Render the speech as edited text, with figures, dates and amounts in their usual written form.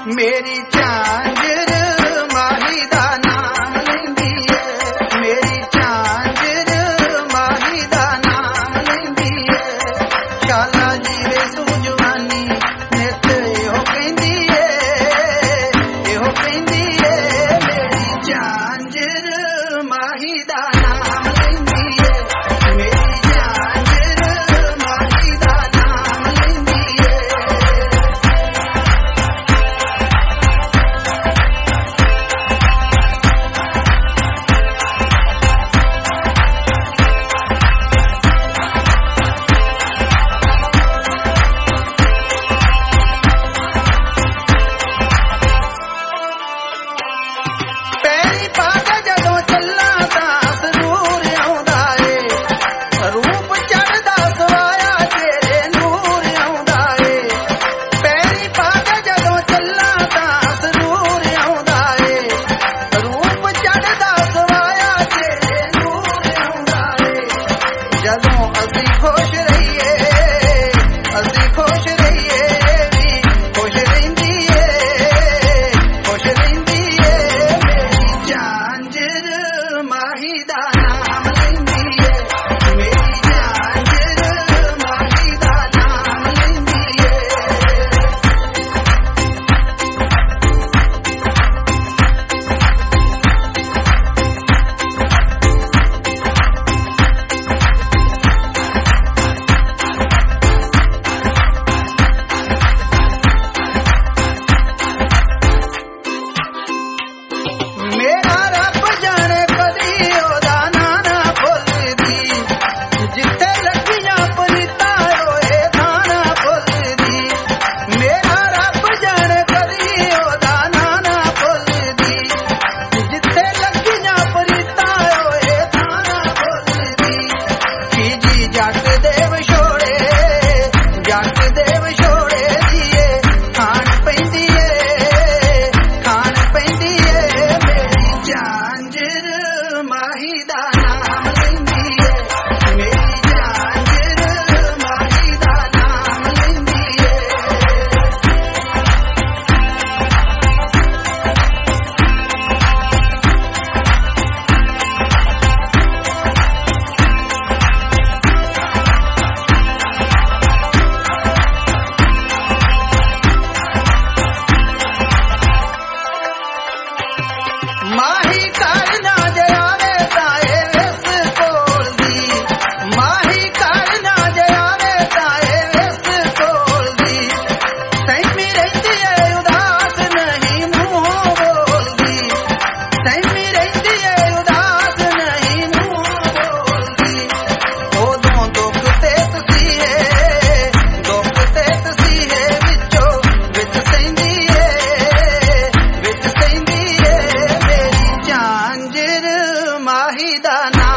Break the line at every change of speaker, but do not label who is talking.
मेरी झांझर माही दा नाम लैंदी है। मेरी झांझर माही दा नाम लैंदी है। शाला जीवे सूजवानी नित इहो कहंदी है, इहो कहंदी है। मेरी झांझर माही दा नाम लैंदी है। मेरी झांझर माही दा नाम लैंदी है। पैरी पाके जदों चल्ला तां जरूर आउंदा ए, रूप चढ़दा सवाया तेरे नूर आउंदा ए। पैरी पाके जदों चल्ला तां जरूर आउंदा ए, रूप चढ़दा सवाया तेरे नूर आउंदा ए। जदों असीं खुश रहिए, असीं खुश रहिए वी खुश रहिंदी ए, खुश रहिंदी ए। मेरी झांझर माही दा नाम लैंदी है। मेरी झांझर माही दा नाम लैंदी है। मेरा रब जाने कदी ओदा नाना भुलदी, जिथे लगियां परीतां ओए थाना भुलदी। मेरा रब जाने कदी ओदा नाना भुलदी, जिथे लगियां परीतां ओए थाना भुलदी। जी जट दे विछोड़े, जट दे विछोड़े दिए खान पैंदी ए, खान पैंदी ए। मेरी झांझर माही दा नाम लैंदी है। मेरी झांझर माही दा नाम लैंदी है। माही कर ना जयावे ताए विस कोलदी, माही कर ना जयावे ताए विस कोलदी। सैमी रहिंदी है उदास नहीं मूंहों बोलदी, सैमी रहिंदी है उदास नहीं मूंहों बोलदी। उदों दुख ते तसीहे, दुख ते तसीहे विचों विच सैंदी है, विच सैंदी है। मेरी झांझर माही दा नाम